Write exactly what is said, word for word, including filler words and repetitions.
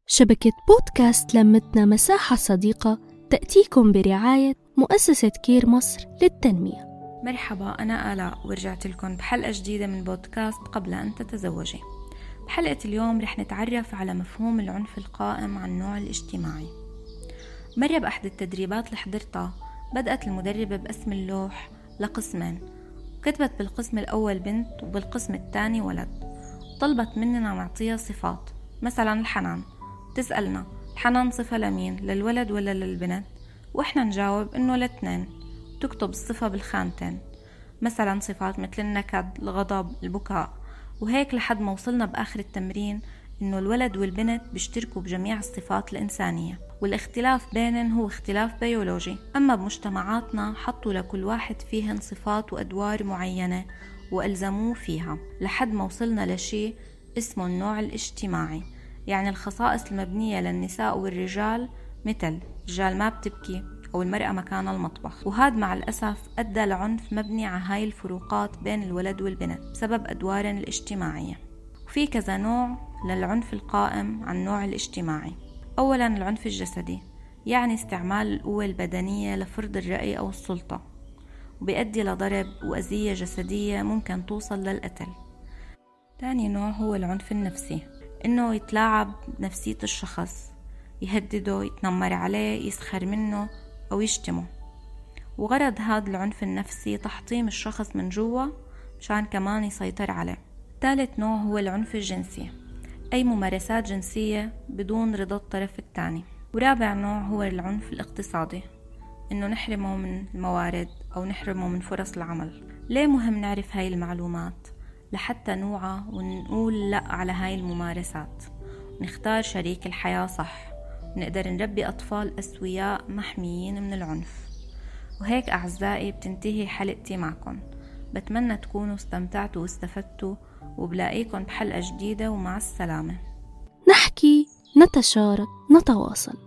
شبكة بودكاست لمتنا مساحة صديقة تأتيكم برعاية مؤسسة كير مصر للتنمية. مرحبا، أنا آلاء ورجعت لكم بحلقة جديدة من بودكاست قبل أن تتزوجي. بحلقة اليوم رح نتعرف على مفهوم العنف القائم على النوع الاجتماعي. مرة بأحد التدريبات اللي حضرتها بدأت المدربة بقسم اللوح لقسمين، وكتبت بالقسم الأول بنت وبالقسم الثاني ولد، وطلبت مننا نعطيها صفات، مثلا الحنان. تسألنا الحنان صفة لمين، للولد ولا للبنت؟ وإحنا نجاوب إنه الاثنين، تكتب الصفة بالخانتين، مثلا صفات مثل النكد، الغضب، البكاء، وهيك لحد ما وصلنا بآخر التمرين إنه الولد والبنت بيشتركوا بجميع الصفات الإنسانية، والاختلاف بينهم هو اختلاف بيولوجي. أما بمجتمعاتنا حطوا لكل واحد فيهن صفات وأدوار معينة وألزموه فيها، لحد ما وصلنا لشيء اسمه النوع الاجتماعي، يعني الخصائص المبنية للنساء والرجال، مثل الرجال ما بتبكي أو المرأة مكان المطبخ. وهذا مع الأسف أدى لعنف مبني على هاي الفروقات بين الولد والبنت بسبب أدوارن الاجتماعية. وفي كذا نوع للعنف القائم على النوع الاجتماعي. أولا العنف الجسدي، يعني استعمال القوة البدنية لفرض الرأي أو السلطة، وبيؤدي لضرب وأذية جسدية ممكن توصل للقتل. ثاني نوع هو العنف النفسي، إنه يتلاعب نفسية الشخص، يهدده، يتنمر عليه، يسخر منه أو يشتمه، وغرض هذا العنف النفسي تحطيم الشخص من جوا مشان كمان يسيطر عليه. ثالث نوع هو العنف الجنسي، أي ممارسات جنسية بدون رضا الطرف الثاني. ورابع نوع هو العنف الاقتصادي، إنه نحرمه من الموارد أو نحرمه من فرص العمل. ليه مهم نعرف هاي المعلومات؟ لحتى نوعى ونقول لأ على هاي الممارسات، ونختار شريك الحياة صح، ونقدر نربي أطفال أسوياء محميين من العنف. وهيك أعزائي بتنتهي حلقتي معكم، بتمنى تكونوا استمتعتوا واستفدتوا، وبلاقيكم بحلقة جديدة، ومع السلامة. نحكي، نتشارك، نتواصل.